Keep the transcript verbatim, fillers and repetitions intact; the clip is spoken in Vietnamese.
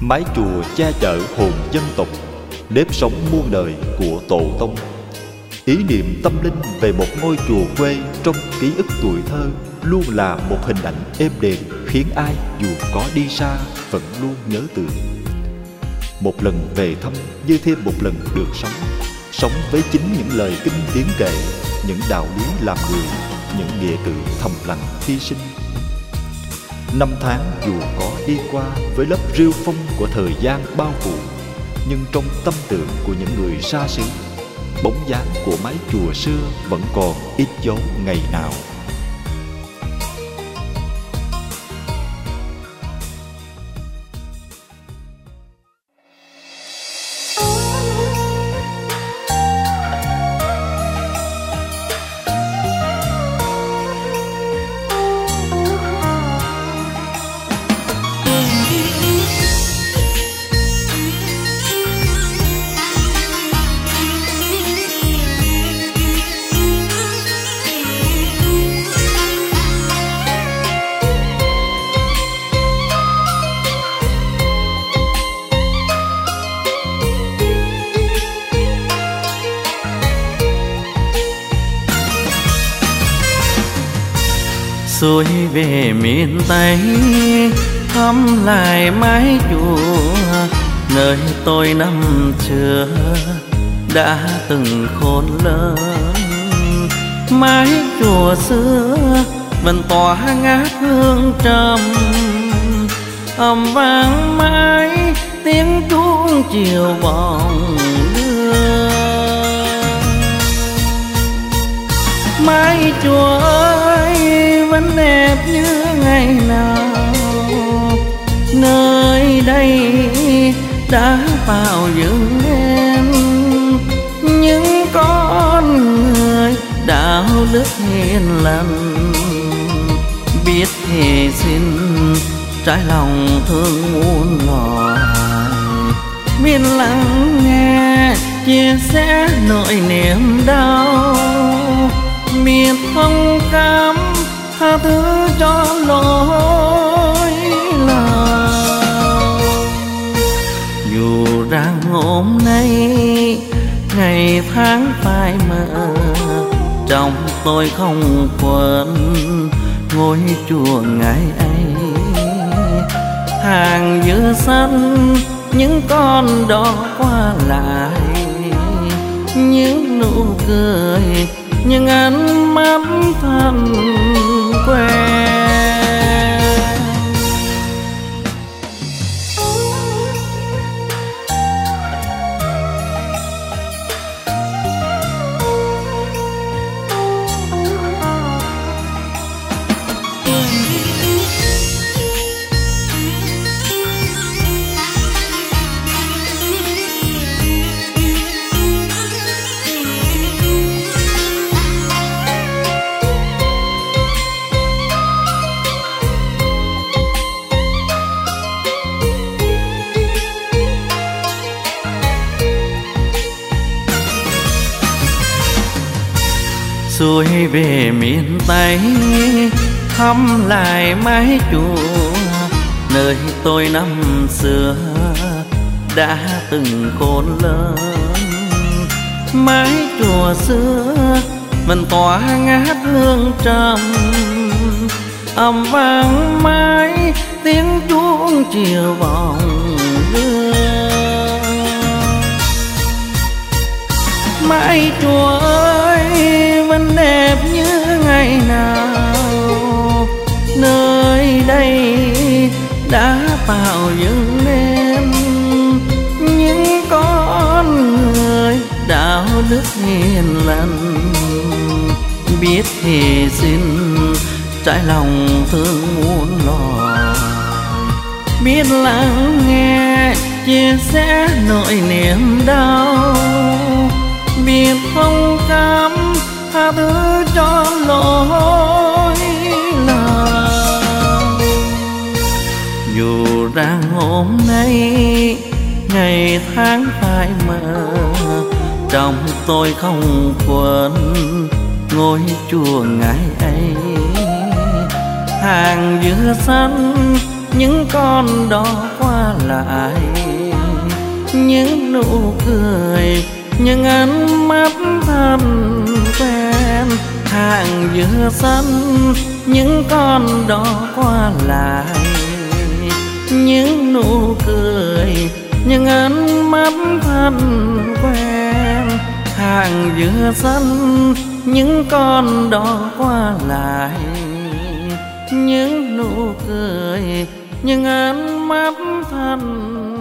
Mái chùa che chở hồn dân tộc, nếp sống muôn đời của tổ tông. Ý niệm tâm linh về một ngôi chùa quê trong ký ức tuổi thơ luôn là một hình ảnh êm đềm, khiến ai dù có đi xa vẫn luôn nhớ tưởng. Một lần về thăm như thêm một lần được sống, sống với chính những lời kinh tiếng kệ, những đạo lý làm người, những nghĩa cử thầm lặng hy sinh. Năm tháng dù có đi qua với lớp rêu phong của thời gian bao phủ, nhưng trong tâm tưởng của những người xa xứ, bóng dáng của mái chùa xưa vẫn còn ít dấu ngày nào. Xuôi về miền Tây thăm lại mái chùa nơi tôi năm xưa đã từng khôn lớn. Mái chùa xưa vẫn tỏa ngát hương trầm, âm vang mãi tiếng chuông chiều vọng đưa. Mái chùa ơi vẫn đẹp như ngày nào, nơi đây đã tạo dựng nên những con người đạo đức hiền lành, biết hy sinh trái lòng thương muôn loài, biết lắng nghe chia sẻ nỗi niềm đau, biết thông cảm tha thứ cho lỗi lầm. Dù rằng hôm nay ngày tháng phai mờ, trong tôi không quên ngôi chùa ngày ấy. Hàng dừa xanh những con đò qua lại, những nụ cười, những ánh mắt thân quen. Xuôi về miền Tây thăm lại mái chùa nơi tôi năm xưa đã từng khôn lớn. Mái chùa xưa vẫn tỏa ngát hương trầm, âm vang mãi tiếng chuông chiều vọng đưa. Mái chùa ơi vẫn đẹp như ngày nào, nơi đây đã tạo dựng nên những con người đạo đức hiền lành, biết hy sinh trái lòng thương muôn loài, biết lắng nghe chia sẻ nỗi niềm đau, biết thông cảm tha thứ cho lỗi lầm. Dù rằng hôm nay ngày tháng phai mờ, trong tôi không quên ngôi chùa ngày ấy. Hàng dừa xanh những con đò qua lại, những nụ cười, những ánh mắt thân quen. Hàng dừa xanh, những con đò qua lại, những nụ cười, những ánh mắt thân quen. Hàng dừa xanh, những con đò qua lại, những nụ cười, những ánh mắt thân